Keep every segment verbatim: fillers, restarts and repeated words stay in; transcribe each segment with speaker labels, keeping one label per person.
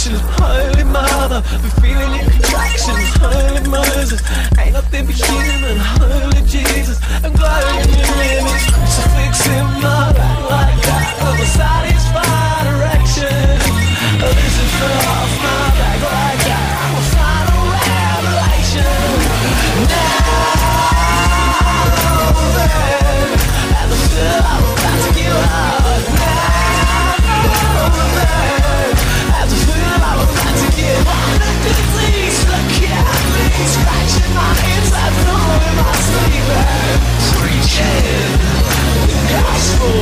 Speaker 1: distractions. Holy mother, we're feeling your contractions. Holy Moses, ain't nothing but human. Holy Jesus, I'm glad in your limits. Crucifix in my back like that of a satisfied erection. This is the off my back like that of a final revelation. Now then, and I'm still I'm about to give up. Now then, as I feel I'm about to give up. The disease, look at me, scratching my inside, knowing my sleep and preaching the gospel.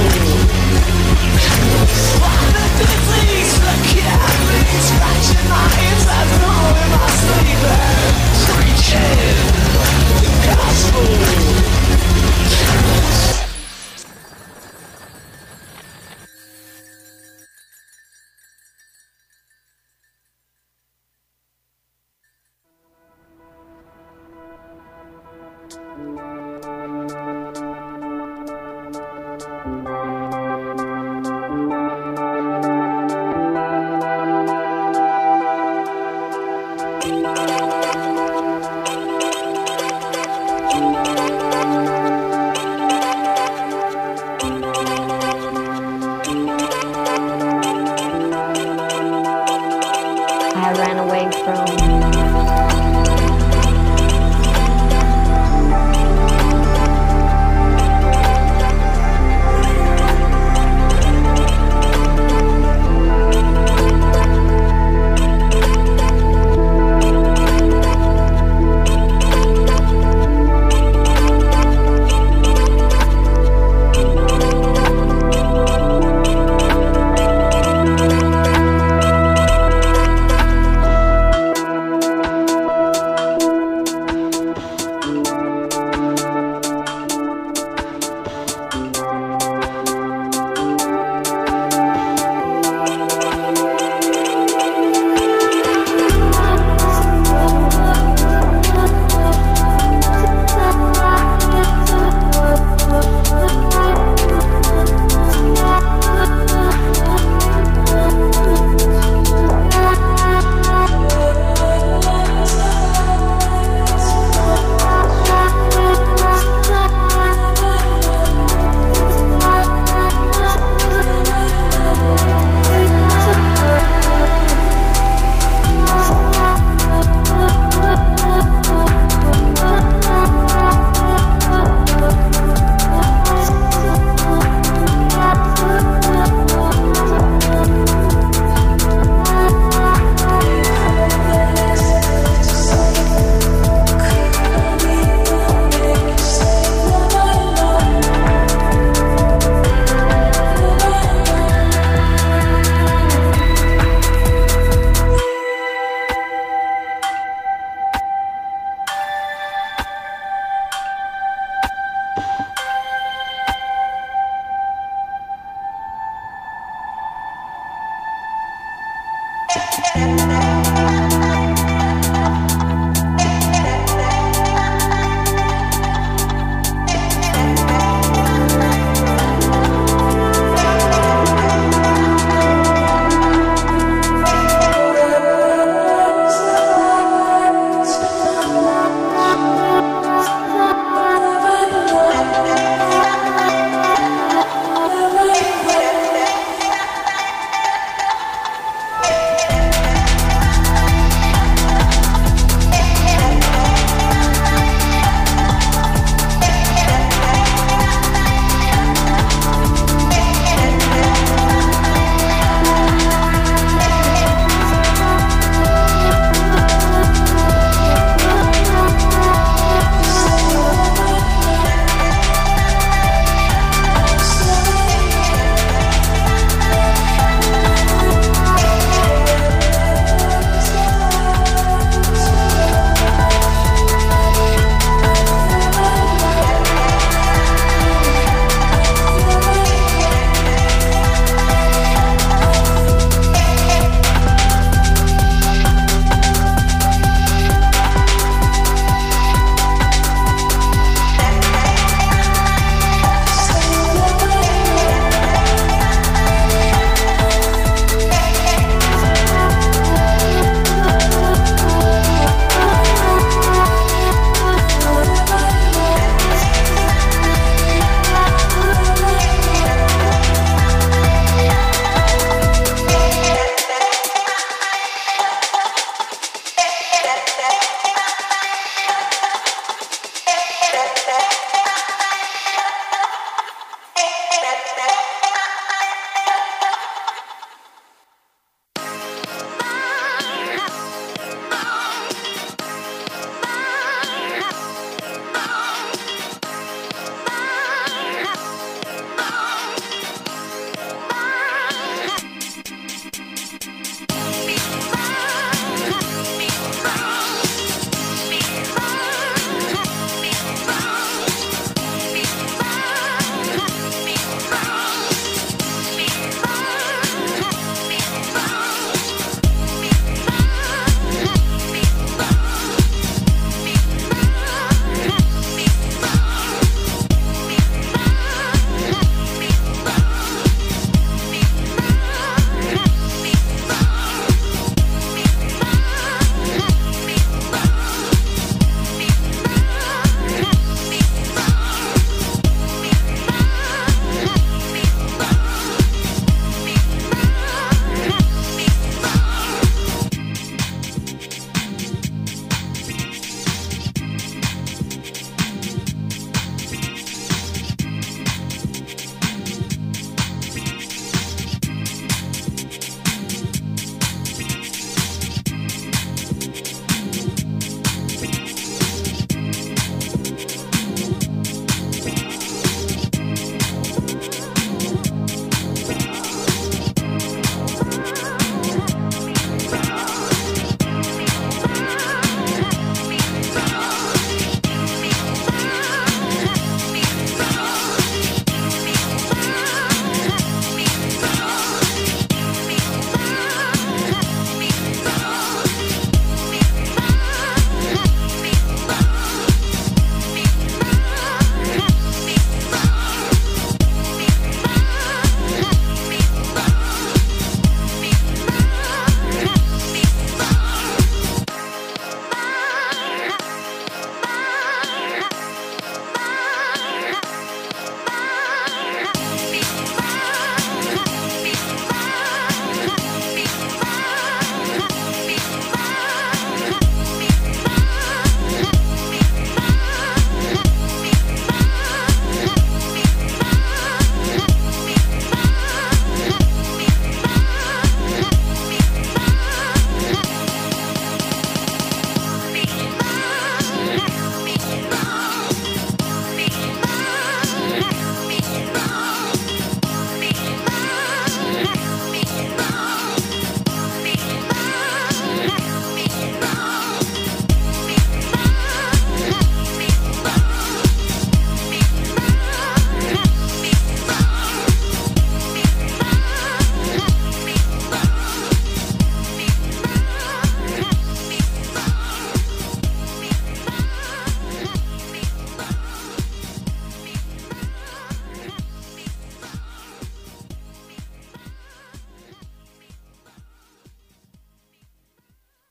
Speaker 1: The disease, look at me, scratching my inside, knowing my sleep and preaching the gospel.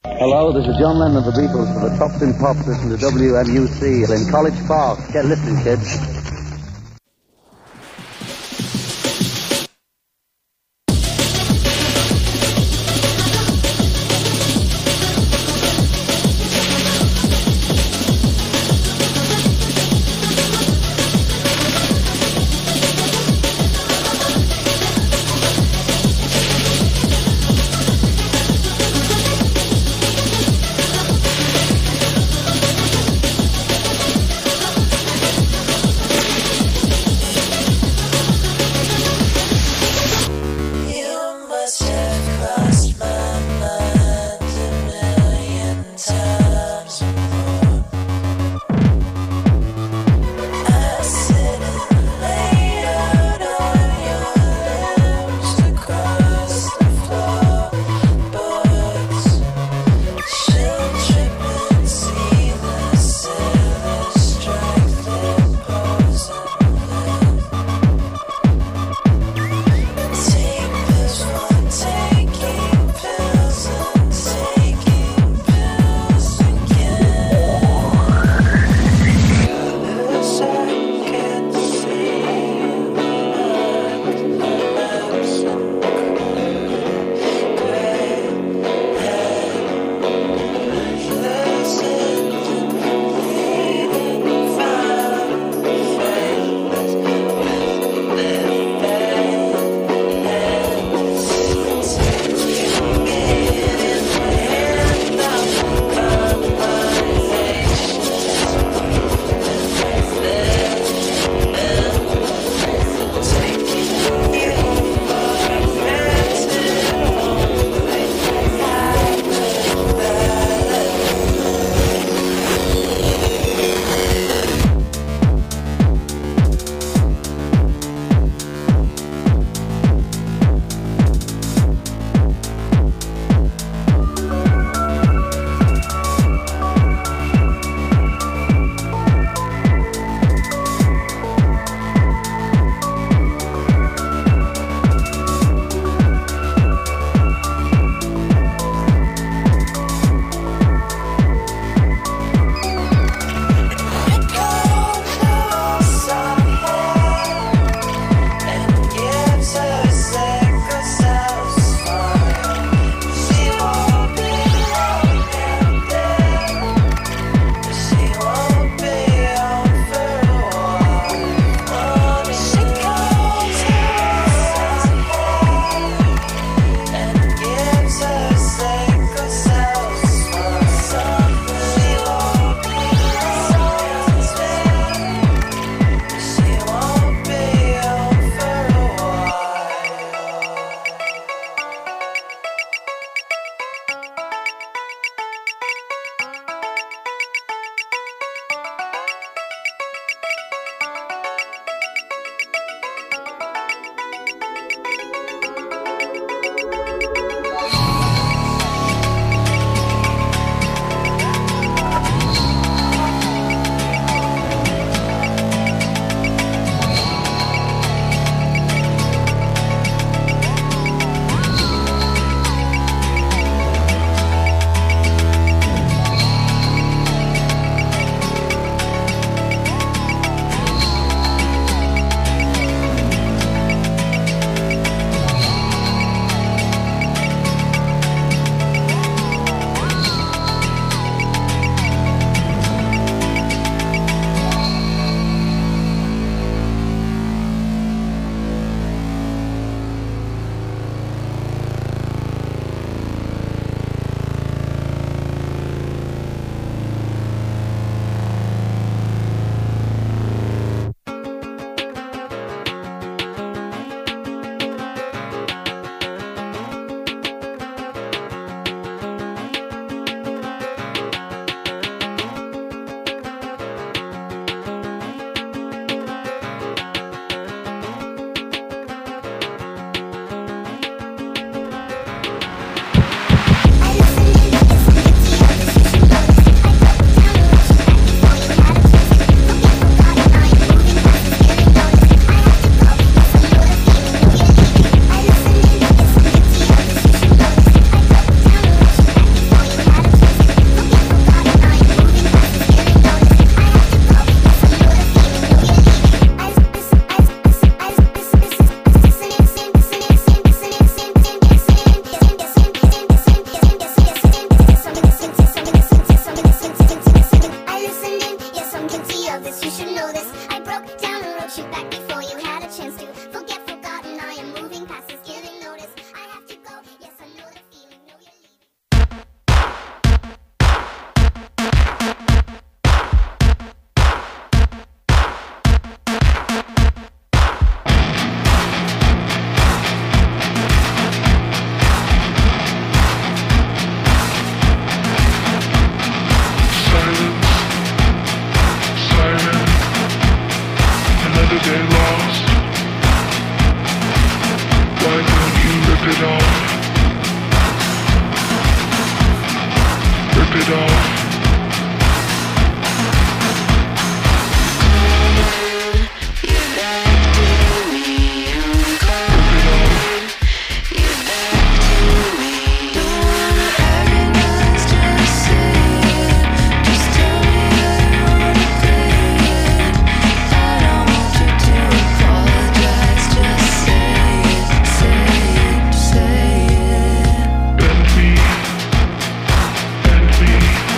Speaker 2: Hello, this is John Lennon of the Beatles for the Tops in Pops. Listen to W M U C in College Park. Get listening, kids.
Speaker 3: Let me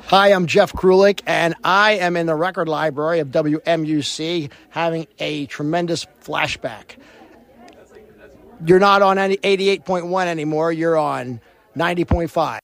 Speaker 3: Hi, I'm Jeff Krulik, and I am in the record library of W M U C having a tremendous flashback. You're not on any eighty-eight point one anymore. You're on ninety point five.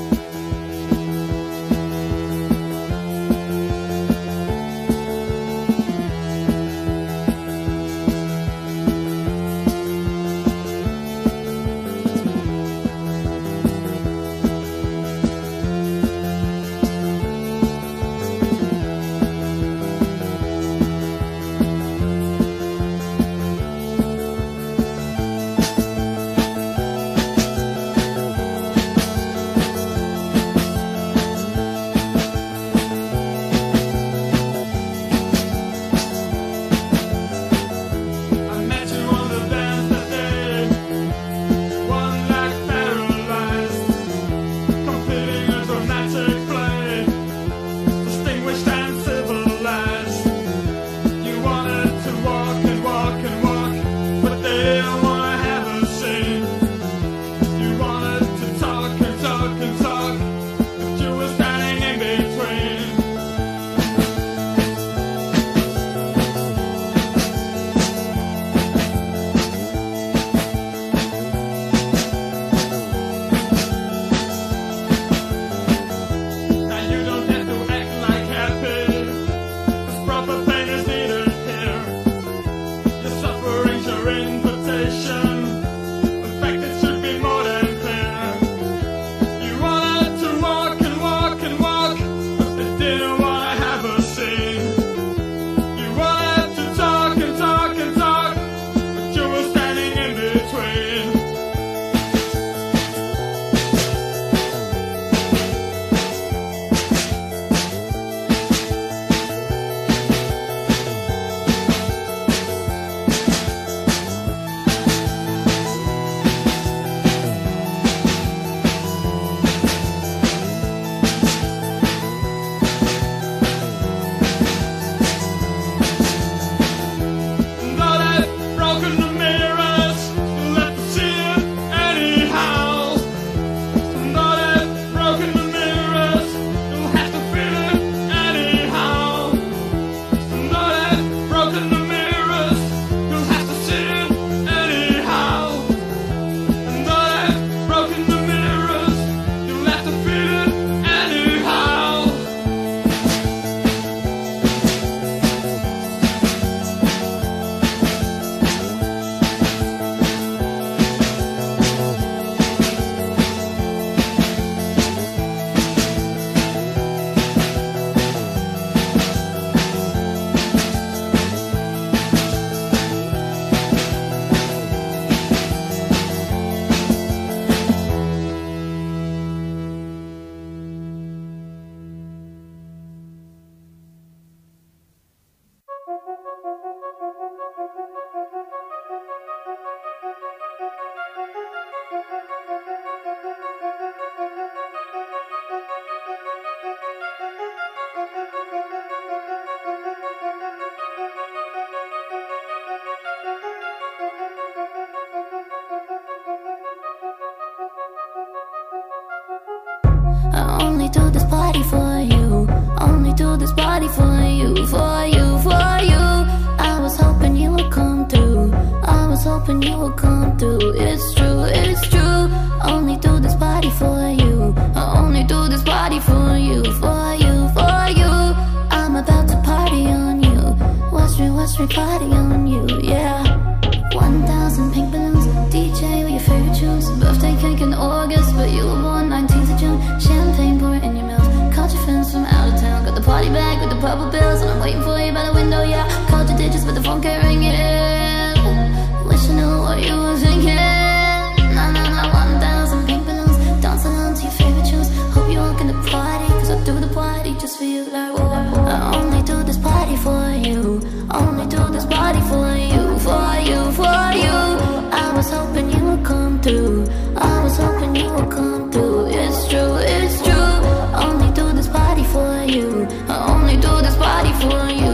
Speaker 4: Do this party for you, only do this party for you, for you, for you. I was hoping you would come through, I was hoping you would come through. It's true, it's true, only do this party for you, I only do this party for you, for you, for you. I'm about to party on you, West Street, West Street, party on you, yeah. One thousand pink balloons, D J with your favorite tunes. Birthday cake in August, but you were born nineteenth of June. Champagne pour in your mouth, caught your friends from out of town. Got the party bag with the purple bills, and I'm waiting for you by the window, yeah. Called your digits, but the phone can't ring it. Wish I knew what you were thinking. Nah, nah, nah, one thousand pink balloons, dance along to your favorite tunes. Hope you're walking the party, cause I do the party just for you, like, whoa. I only do this party for you, only do this party for you, for you, for you. I was hoping you would come through, I was hoping you would come through. It's true, it's true, only do this party for you, I only do this party for you.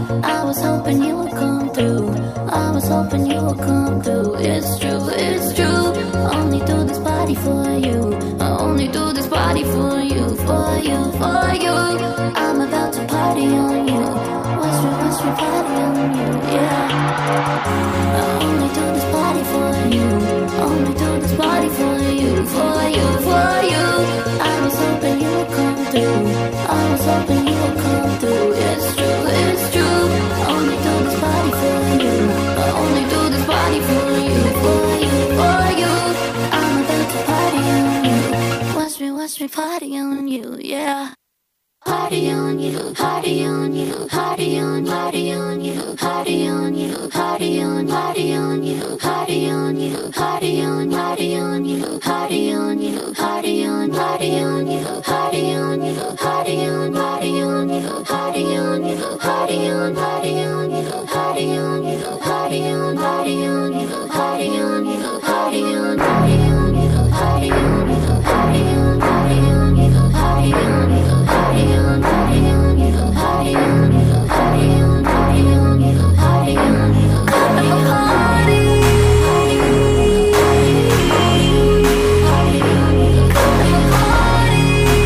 Speaker 4: I was hoping you would come through. I was hoping you would come through. It's true, it's true. Only do this party for you. I only do this party for you, for you, for you. I'm about to party on you. What's your, what's your party on you? Yeah. I only do this party for you. Only do this party for you, for you, for you. I was hoping you would come through. I was hoping you would come through. It's true, it's true. Only do this party for you. I only do this party for you, for you, for you. I'm about to party on you. Watch me, watch me party on you, yeah. Party on you, party on you, party on, party on you, party on you, party on, party on you, party on you, party on, party on you, party on you, party on, party on you, party on you, party on, party on you, party on you, party on, party on you, party on you, party on, party on you, party on you, party on, party on you, party on you, party on, party on you, party on you. Party on, party on you, party on you, party on, party on you, party on you, party on, party.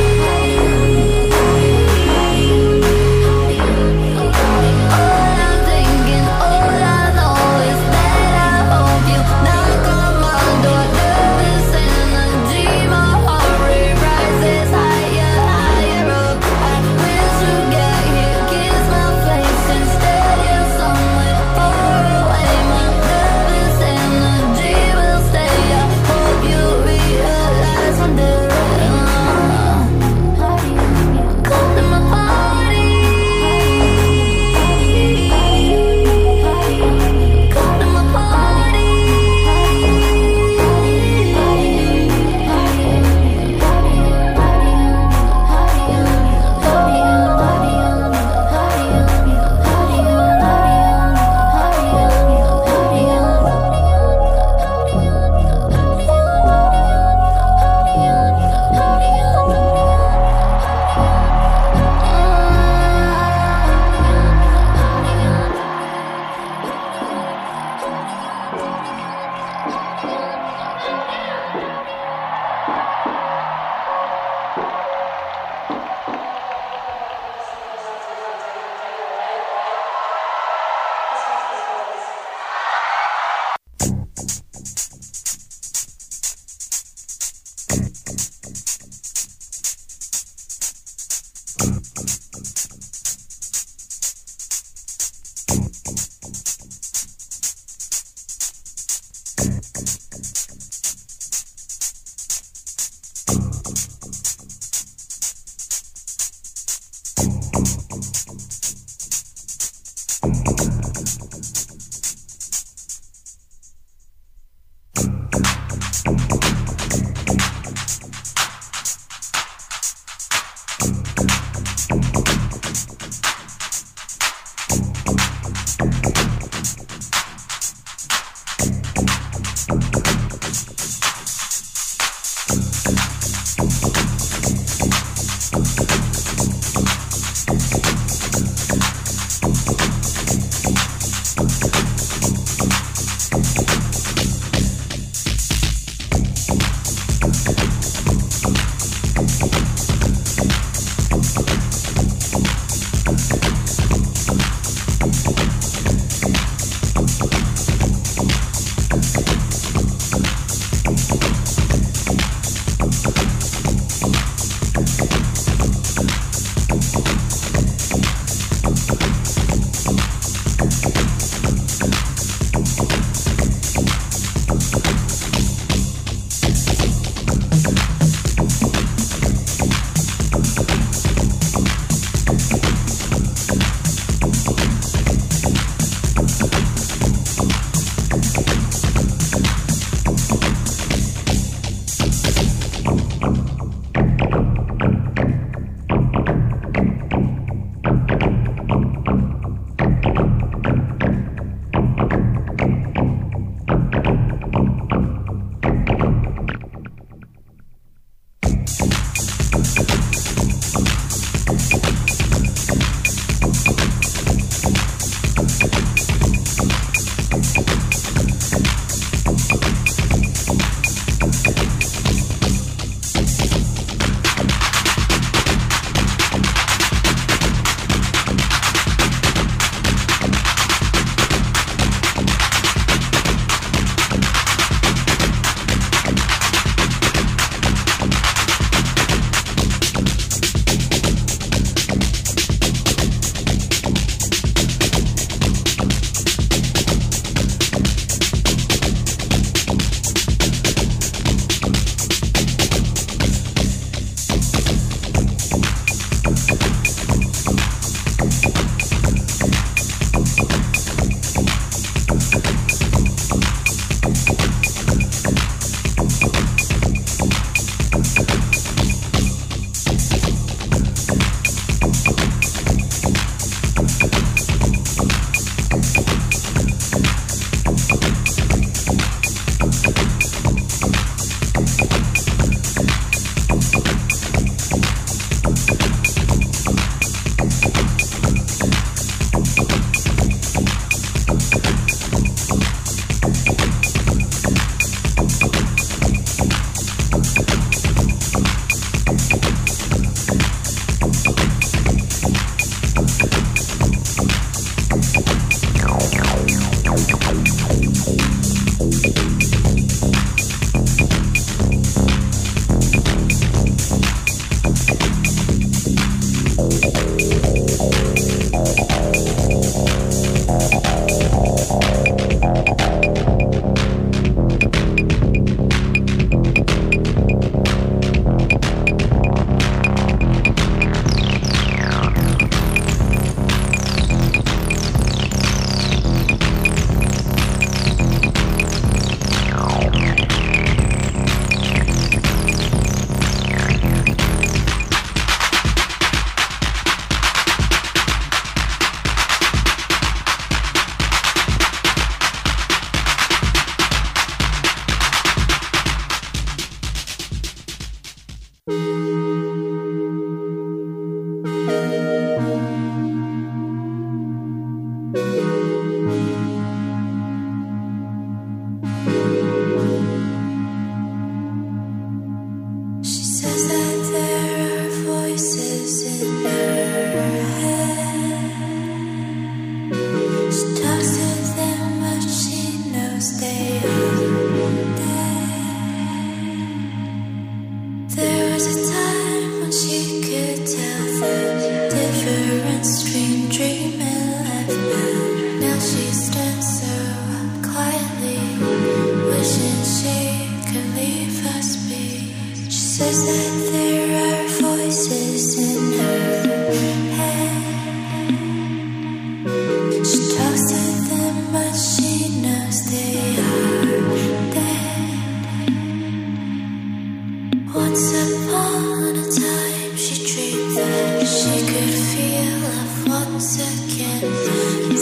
Speaker 4: All of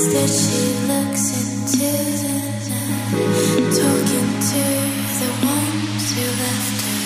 Speaker 4: Instead she looks into the night, talking to the ones who left her.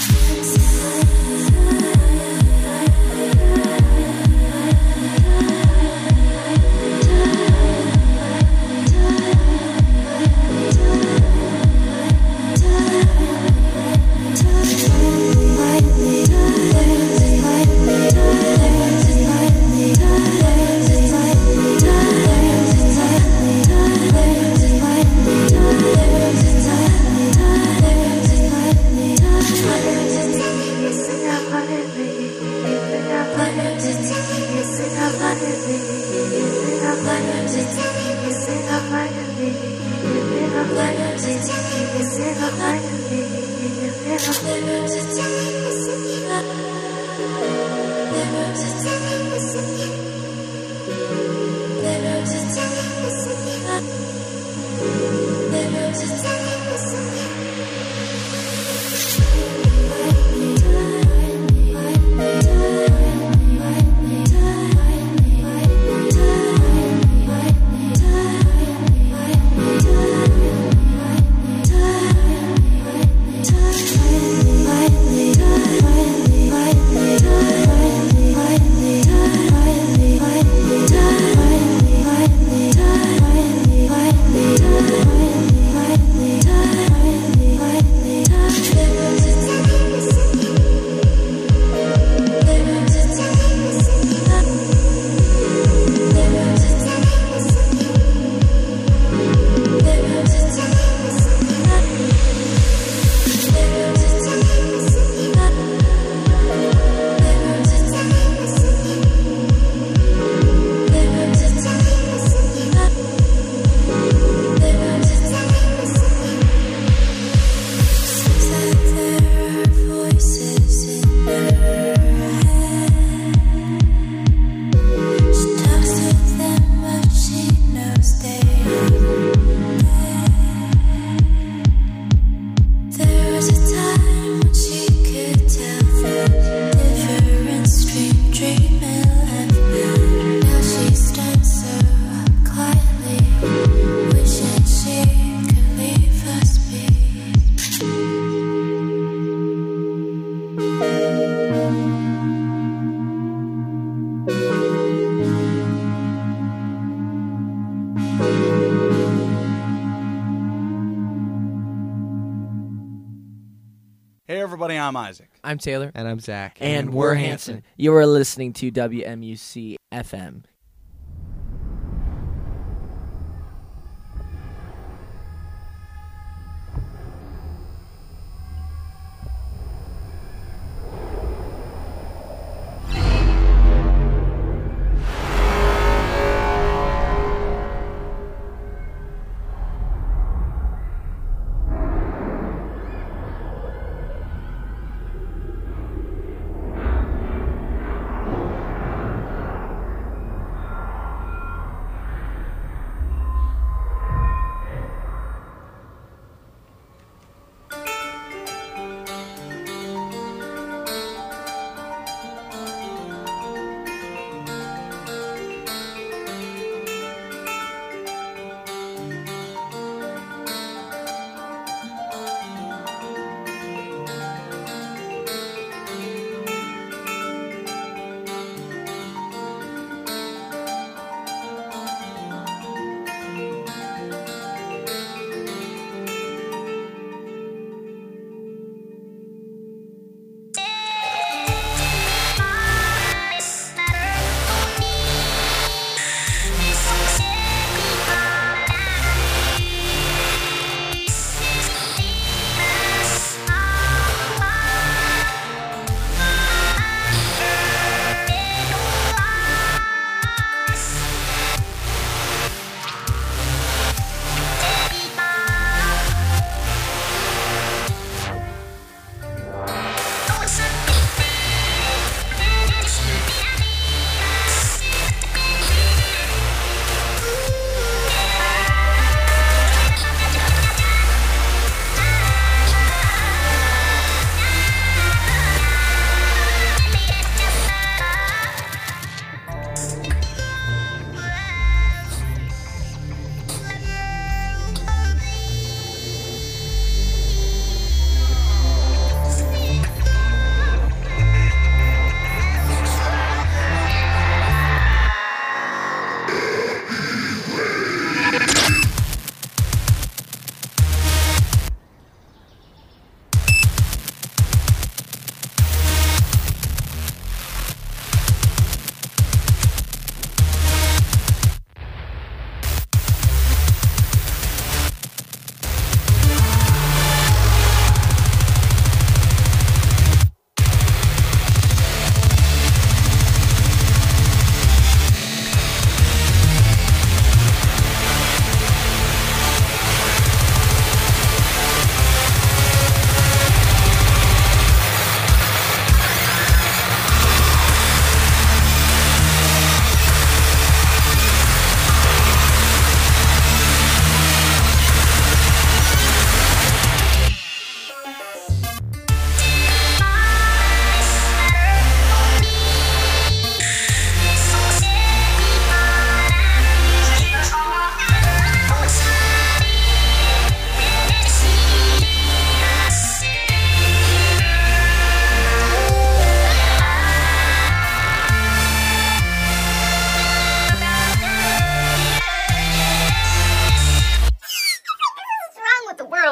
Speaker 5: Hey everybody, I'm Isaac.
Speaker 6: I'm Taylor.
Speaker 7: And I'm Zach.
Speaker 6: And, and we're Hanson. Hanson. You are listening to W M U C F M.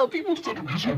Speaker 7: hell? People said to me so.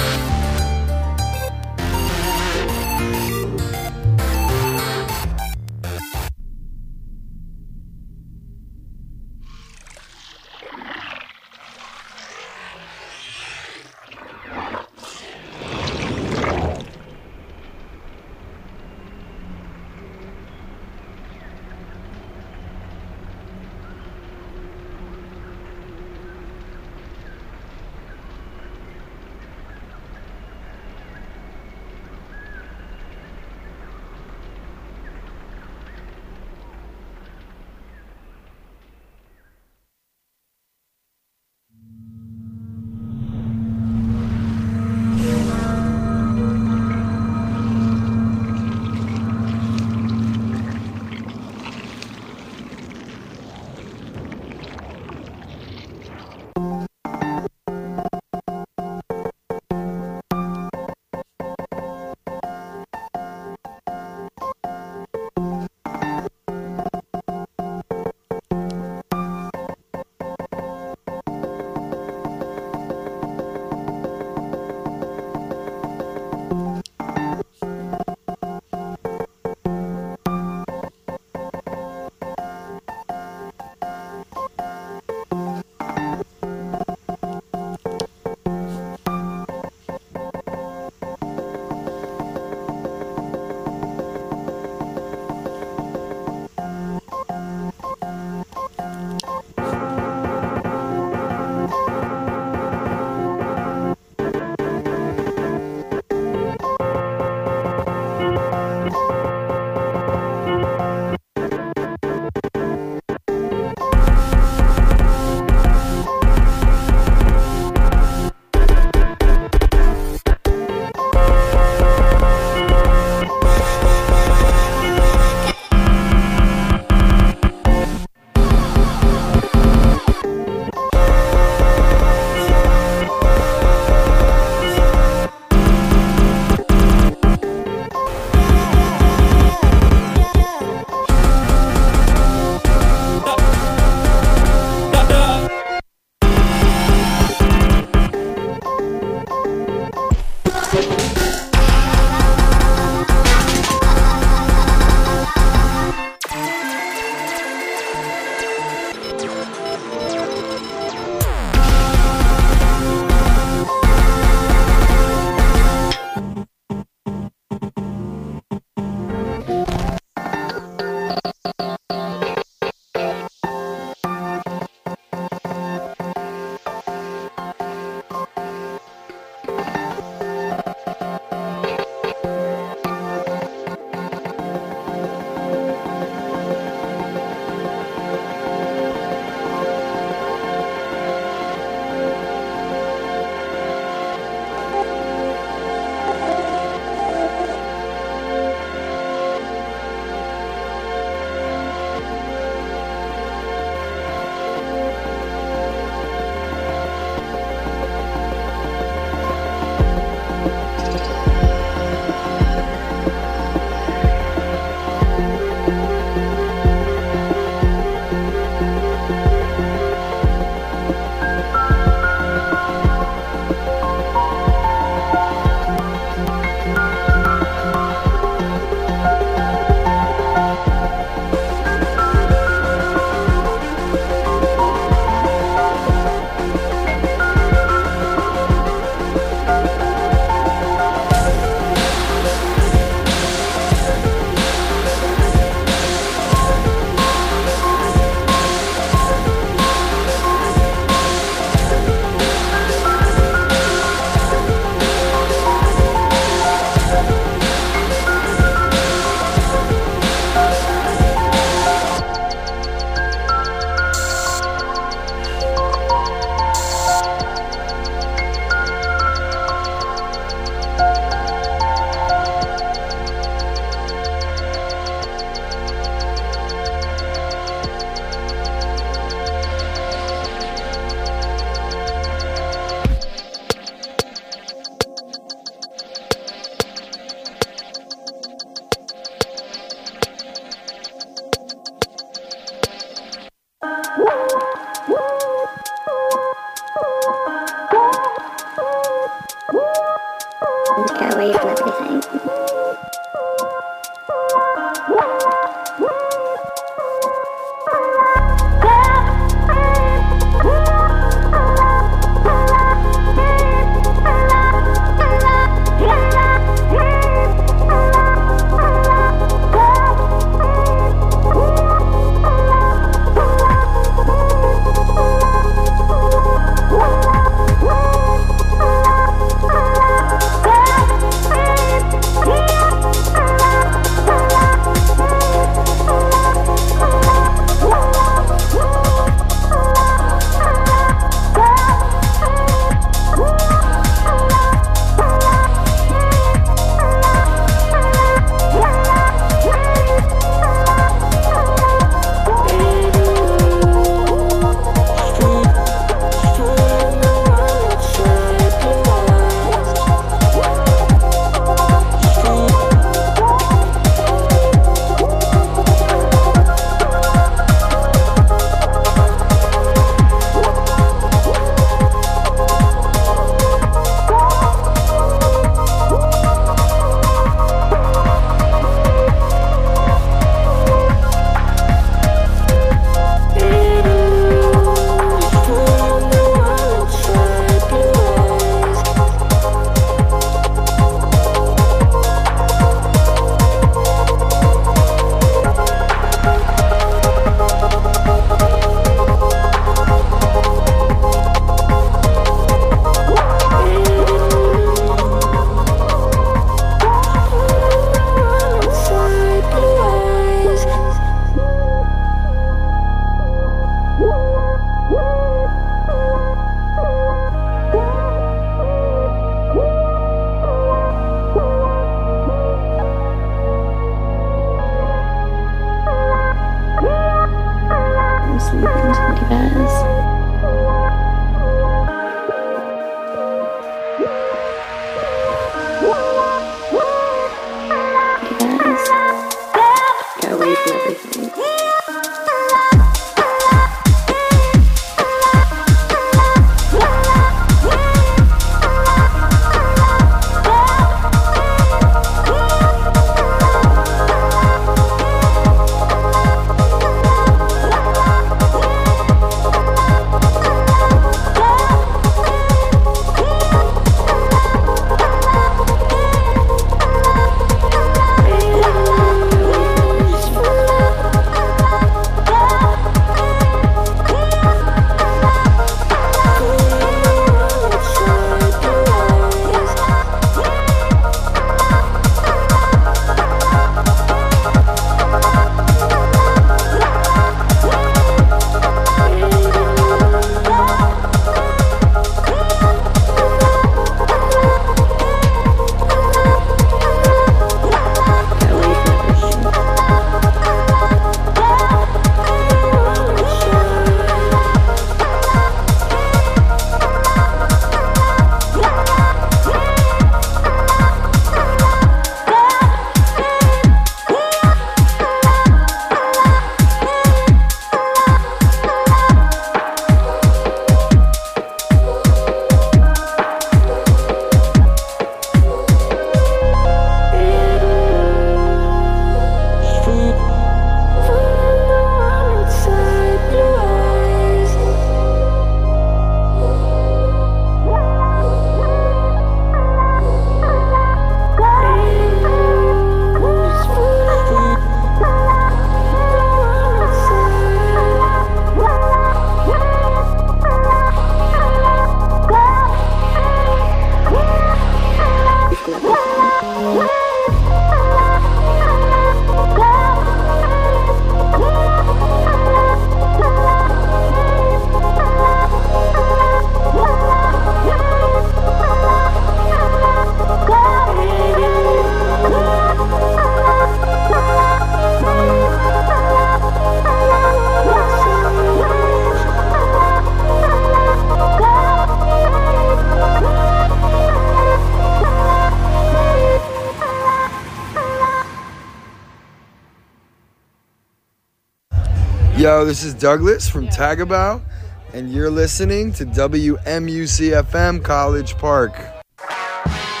Speaker 7: Yo, this is Douglas from Tagabow, and you're listening to W M U C F M College Park.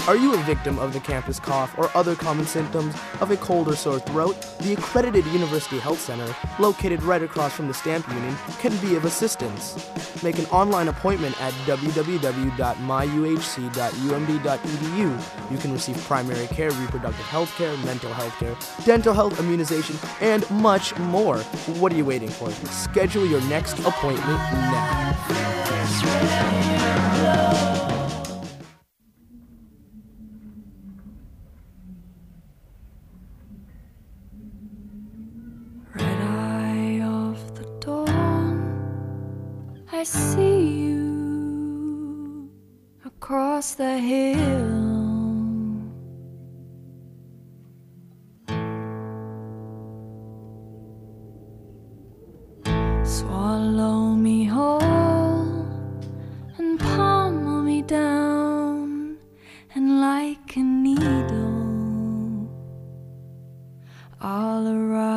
Speaker 8: Are you a victim of the campus cough or other common symptoms of a cold or sore throat? The accredited University Health Center, located right across from the Stamp Union, can be of assistance. Make an online appointment at w w w dot my u h c dot u m d dot e d u. You can receive primary care, reproductive health care, mental health care, dental health, immunization, and much more. What are you waiting for? Schedule your next appointment now.
Speaker 9: Red eye of the dawn, I see you across the hill. Swallow me whole and pummel me down, and like a needle I'll arrive.